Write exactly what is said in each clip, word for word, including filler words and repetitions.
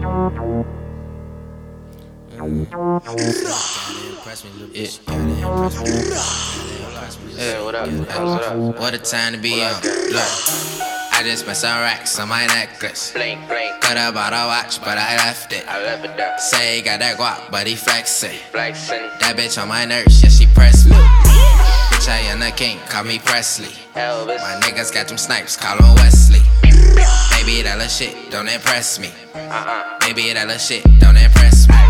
Yeah, what up? What up? What a time to be on. Look, I just spent some racks on my necklace. Blink, blink. Could have bought a watch, but I left it. I left it there. Say he got that guap, but he flexing. Flexing. That bitch on my nerves, yeah, she pressed me. Bitch, I am the king, call me Presley. Elvis. My niggas got them snipes, call him Wesley. Baby, that little shit don't impress me. Uh-uh. Baby, that little shit don't impress me.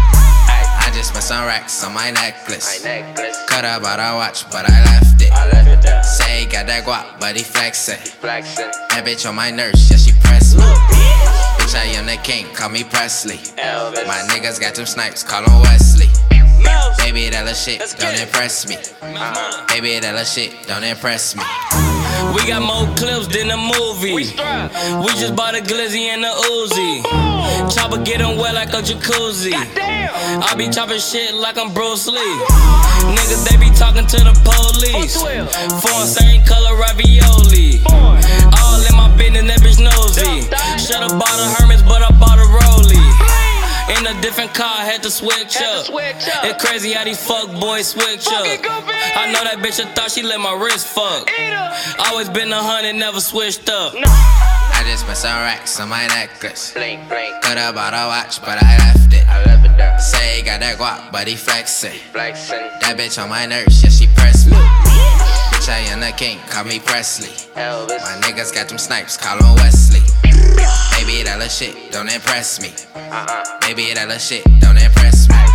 I just spent some racks on my necklace. My necklace. Could have bought a watch, but I left it. I left it there. Say he got that guap, but he flexing. Flexing. That bitch on my nerves, yeah, she pressed me. Bitch, I am the king, call me Presley. Elvis. My niggas got them snipes, call him Wesley. Mouse. Baby, that little shit Let's don't get it. impress me. Uh-uh. Baby, that little shit don't impress me. We got more clips than a movie. We strive. We just bought a glizzy and a Uzi. Chopper get 'em wet like a jacuzzi. Damn. I be chopping shit like I'm Bruce Lee. Niggas, they be talking to the police. Foreign same color ravioli. All in my business, that bitch nosy. Should've bought a Hermes, but I bought a Rollie. In a different car, had to switch Had to up. switch up. It's crazy how these fuck boys switch up. Fucking goofy. I know that bitch, I thought she let my wrist fuck. Eater. Always been a hundred, never switched up. No. I just spent some racks on my necklace. Blink, blink. Could have bought a watch, but I left it. I left it there. Say he got that guap, but he flexing. Flexing. That bitch on my nerves, yeah, she pressed me. Bitch, I am the king, call me Presley. Elvis. My niggas got them snipes, call him Wesley. Baby, that little shit don't impress me. Uh-uh. Baby, that little shit don't impress me.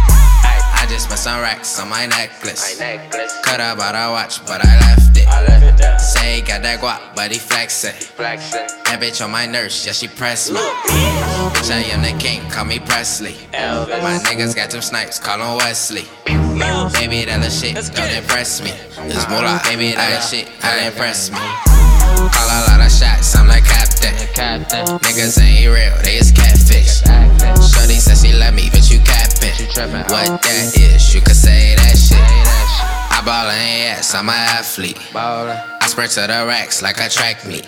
I just spent some racks on my My necklace. necklace. Could have bought a watch, but I left it. I left it there. Say he got that guap, but he flexing. Flexing. That bitch on my nerves, yeah, she pressed me. Bitch, I am the king, call me Presley. Elvis. My niggas got them snipes, call him Wesley. Mouse. Baby, that little shit Let's don't get it. impress me. It's moolah, baby, that little shit don't impress me. Call a lot of shots, I'm like captain. Captain. Niggas ain't real, they is catfish. Acting. Shorty said she love me, but you capping. tripping. What that is, you could say that shit. Say that I ball in ass, I'm an athlete. shit. Ballin'. I sprint to the racks like a track meet.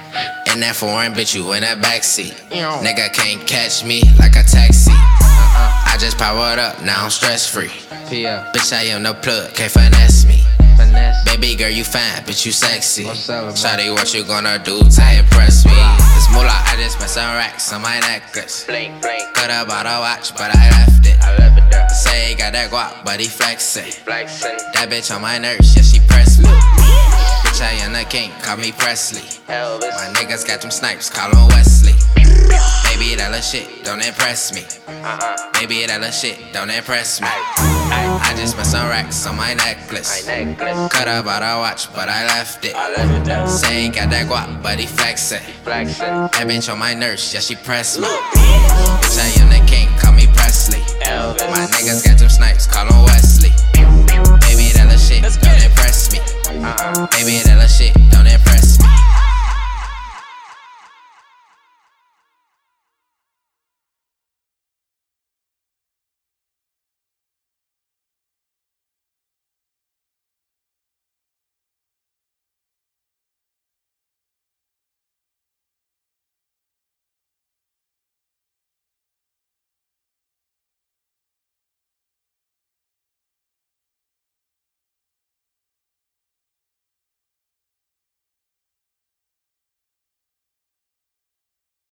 In that foreign bitch, you in that backseat. Ew. Nigga can't catch me like a taxi. Uh-uh. I just powered up, now I'm stress free. P F. Bitch, I am no plug, can't finesse me. Finesse. Baby girl, you fine, bitch, you sexy. What's up, man? Shawty, what you gonna do to impress me? It's moolah, I just spent some racks on my necklace. Blink, blink. Coulda bought a watch, but I left it. I left it there. Say he got that guap, but he flexing. Flexing. That bitch on my nerves, yeah, she pressed me. Bitch, I am the king, call me Presley. Elvis. My niggas got them snipes, call him Wesley. Baby, that little shit don't impress me. Uh-uh. Baby, that little shit don't impress me. Ay. I just spent some racks on my necklace. My necklace. Coulda bought a watch, but I left it. I left it there. Say he got that guap, but he flexing. Flexing. That bitch on my nerves, yeah, she pressed me. Bitch, I am the king, call me Presley. Elvis. My niggas got them snipes, call him Wesley. Baby, that little shit don't impress me. Uh-uh. Baby, that little shit don't impress me.